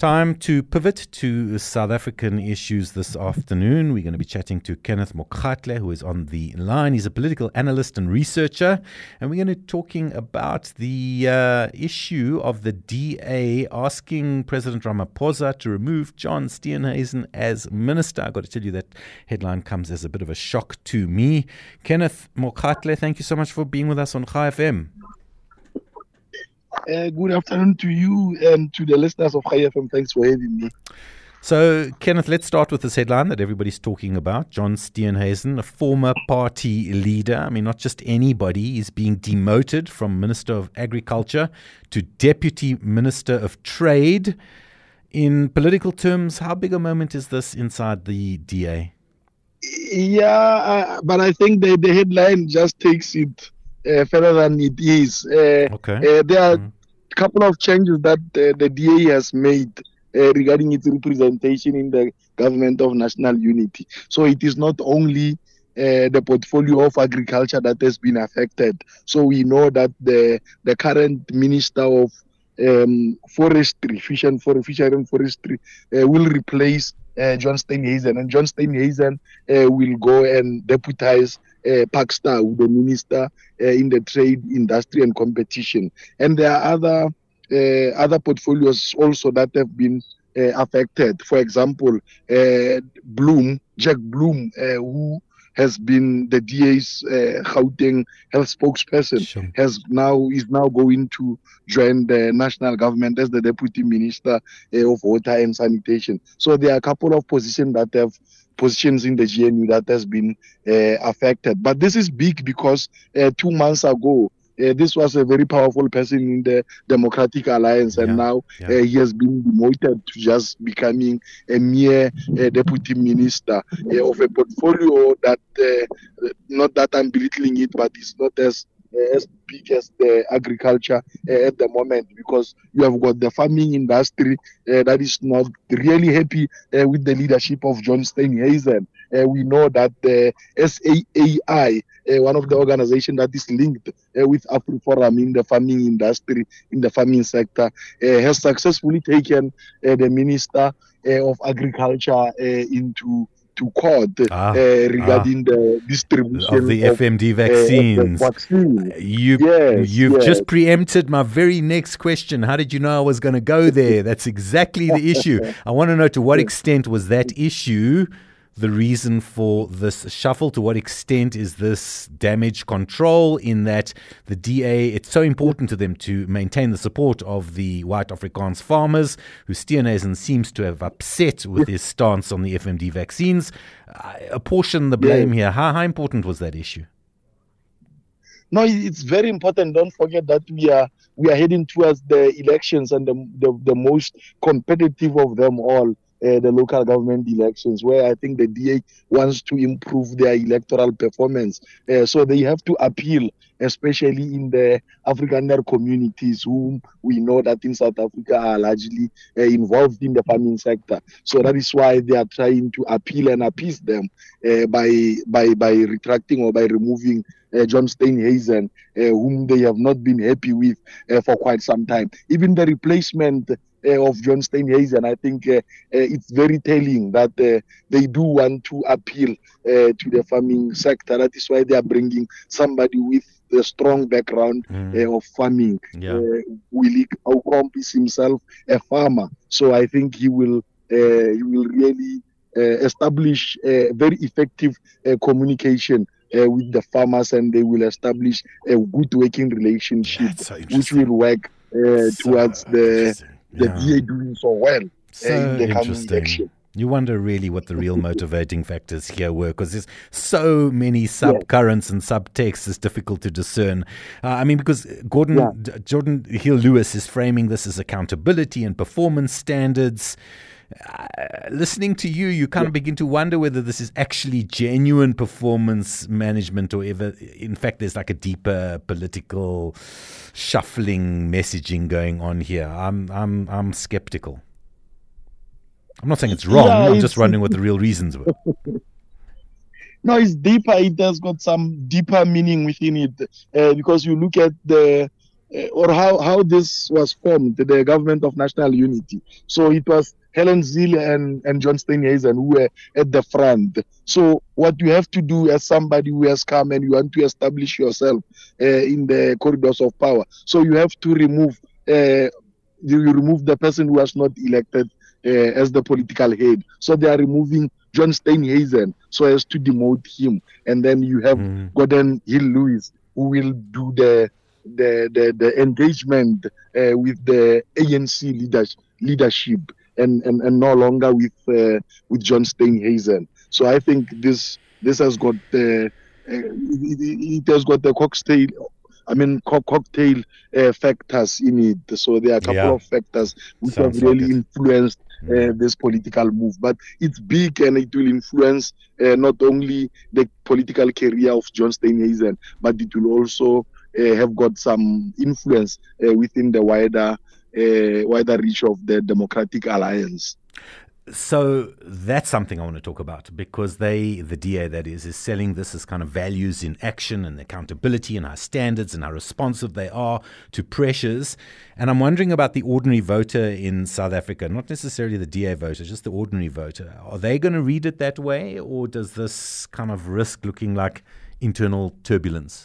Time to pivot to South African issues this afternoon. We're going to be chatting to Kenneth Mokgatle, who is on the line. He's a political analyst and researcher, and we're going to be talking about the issue of the DA asking President Ramaphosa to remove John Steenhuisen as minister. I've got to tell you that headline comes as a bit of a shock to me. Kenneth Mokgatle, thank you so much for being with us on Chai FM. Good afternoon to you and to the listeners of Chai FM. Thanks for having me. So, Kenneth, let's start with this headline that everybody's talking about. John Steenhuisen, a former party leader. I mean, not just anybody. He's being demoted from Minister of Agriculture to Deputy Minister of Trade. In political terms, how big a moment is this inside the DA? Yeah, but I think the headline just takes it further than it is. There are a couple of changes that the DA has made regarding its representation in the government of national unity. So it is not only the portfolio of agriculture that has been affected. So we know that the current minister of forestry, fishery and forestry, will replace John Steenhuisen, and John Steenhuisen will go and deputize Pakster, the minister in the trade, industry and competition. And there are other portfolios also that have been affected. For example, Jack Bloom, who has been the DA's Gauteng health spokesperson, is now going to join the national government as the deputy minister of water and sanitation. So there are a couple of positions in the GNU that has been affected. But this is big because 2 months ago, this was a very powerful person in the Democratic Alliance, and now he has been demoted to just becoming a mere deputy minister of a portfolio that, not that I'm belittling it, but it's not as big as the agriculture at the moment, because you have got the farming industry that is not really happy with the leadership of John Steenhuisen. We know that the SAAI, one of the organizations that is linked with AfriForum in the farming industry, in the farming sector, has successfully taken the Minister of Agriculture into court regarding the distribution of the FMD vaccines. You've just preempted my very next question. How did you know I was going to go there? That's exactly the issue. I want to know, to what extent was that issue the reason for this shuffle? To what extent is this damage control, in that the DA, it's so important to them to maintain the support of the white Afrikaans farmers, who Steenhuisen seems to have upset with his stance on the FMD vaccines? Apportion the blame here. How important was that issue? No, it's very important. Don't forget that we are heading towards the elections, and the most competitive of them all, the local government elections, where I think the DA wants to improve their electoral performance. So they have to appeal, especially in the Afrikaner communities, whom we know that in South Africa are largely involved in the farming sector. So that is why they are trying to appeal and appease them by retracting or by removing John Steenhuisen, whom they have not been happy with for quite some time. Even the replacement of John Steenhuisen, I think it's very telling that they do want to appeal to the farming sector. That is why they are bringing somebody with a strong background of farming. Willie Aukomp is himself a farmer, so I think he will really establish very effective communication with the farmers, and they will establish a good working relationship, which will work towards the DA doing so well in the coming election. You wonder really what the real motivating factors here were, because there's so many subcurrents and subtexts, it's difficult to discern. Because Jordan Hill-Lewis is framing this as accountability and performance standards. Listening to you kind of begin to wonder whether this is actually genuine performance management, or ever, in fact, there's like a deeper political shuffling messaging going on here. I'm skeptical. I'm not saying it's wrong. I'm just wondering what the real reasons were. No, it's deeper. It has got some deeper meaning within it, because you look at the or how this was formed, the Government of National Unity. So it was Helen Zille and John Steenhuisen who were at the front. So what you have to do as somebody who has come and you want to establish yourself in the corridors of power, so you have to remove the person who was not elected as the political head. So they are removing John Steenhuisen so as to demote him, and then you have Gordon Hill-Lewis who will do the engagement with the ANC leadership and no longer with John Steenhuisen. So I think this has got it has got the cocktail factors in it. So there are a couple of factors which have really influenced this political move. But it's big and it will influence not only the political career of John Steenhuisen, but it will also have got some influence within the wider reach of the Democratic Alliance. So that's something I want to talk about, because the DA, that is selling this as kind of values in action and accountability and our standards and how responsive they are to pressures. And I'm wondering about the ordinary voter in South Africa, not necessarily the DA voter, just the ordinary voter. Are they going to read it that way, or does this kind of risk looking like internal turbulence?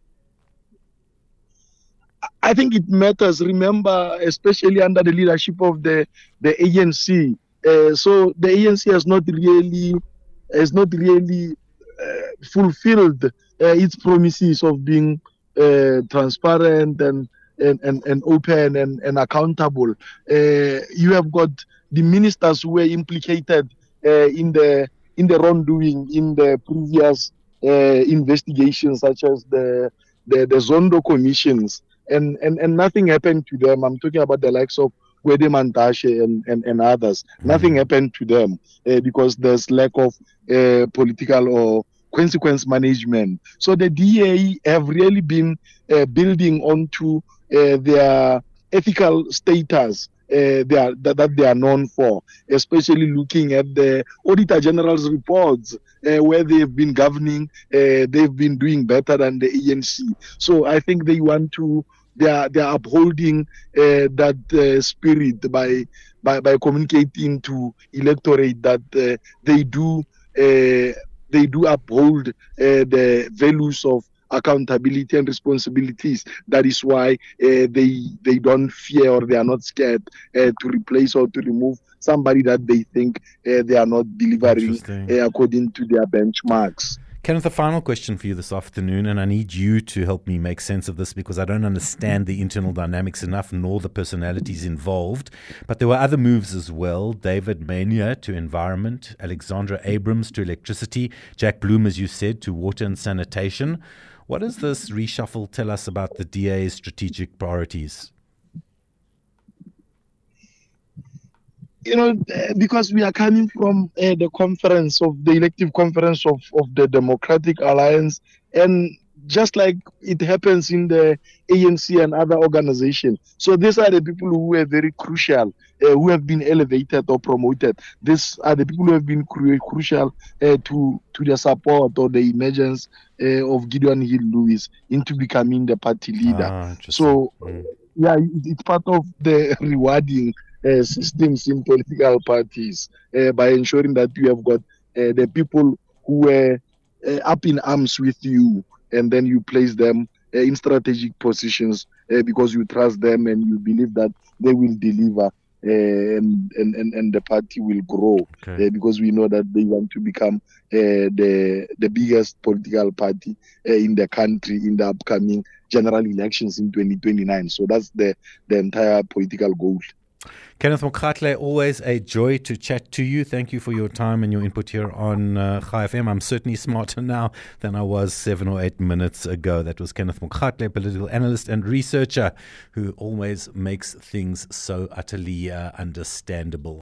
I think it matters. Remember, especially under the leadership of the ANC, so the ANC has not really fulfilled its promises of being transparent and open and accountable. You have got the ministers who were implicated in the wrongdoing in the previous investigations, such as the Zondo commissions, and nothing happened to them. I'm talking about the likes of Gwede Mantashe and others. Nothing happened to them because there's lack of political or consequence management. So the DA have really been building onto their ethical status that they are known for, especially looking at the Auditor General's reports where they've been governing, they've been doing better than the ANC. So I think they want to. They are upholding that spirit by communicating to electorate that they do uphold the values of accountability and responsibilities. That is why they don't fear, or they are not scared to replace or to remove somebody that they think they are not delivering according to their benchmarks. Kenneth, a final question for you this afternoon, and I need you to help me make sense of this because I don't understand the internal dynamics enough, nor the personalities involved. But there were other moves as well. David Mania to environment, Alexandra Abrams to electricity, Jack Bloom, as you said, to water and sanitation. What does this reshuffle tell us about the DA's strategic priorities? You know, because we are coming from the elective conference of the Democratic Alliance, and just like it happens in the ANC and other organizations. So these are the people who were very crucial, who have been elevated or promoted. These are the people who have been crucial to the support or the emergence of Gideon Hill-Lewis into becoming the party leader. So, yeah, it's part of the rewarding systems in political parties by ensuring that you have got the people who were up in arms with you, and then you place them in strategic positions because you trust them and you believe that they will deliver and the party will grow because we know that they want to become the biggest political party in the country in the upcoming general elections in 2029. So that's the entire political goal. Kenneth Mokgatle, always a joy to chat to you. Thank you for your time and your input here on Chai FM. I'm certainly smarter now than I was 7 or 8 minutes ago. That was Kenneth Mokgatle, political analyst and researcher who always makes things so utterly understandable.